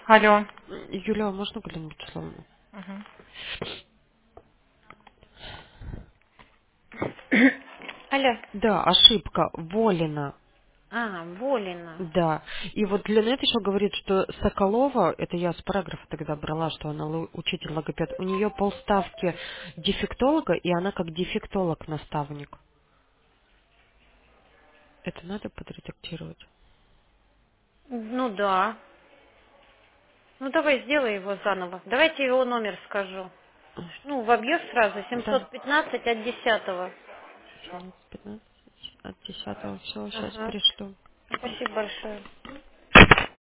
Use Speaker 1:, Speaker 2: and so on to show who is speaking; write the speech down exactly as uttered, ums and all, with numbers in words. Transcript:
Speaker 1: Алло.
Speaker 2: Юля, а можно где-нибудь словно?
Speaker 1: Мгм. Алло.
Speaker 2: Да, ошибка. Волина.
Speaker 1: А, Волина.
Speaker 2: Да. И вот Линет еще говорит, что Соколова, это я с параграфа тогда брала, что она ло- учитель логопед, у нее полставки дефектолога, и она как дефектолог-наставник. Это надо подредактировать?
Speaker 1: Ну да. Ну давай сделай его заново. Давайте его номер скажу. Ну, вобьешь сразу
Speaker 2: Да.
Speaker 1: семьсот пятнадцать от десятого.
Speaker 2: семнадцать пятнадцать от десятого. Все, сейчас
Speaker 1: Ага.
Speaker 2: пришлю.
Speaker 1: Спасибо большое.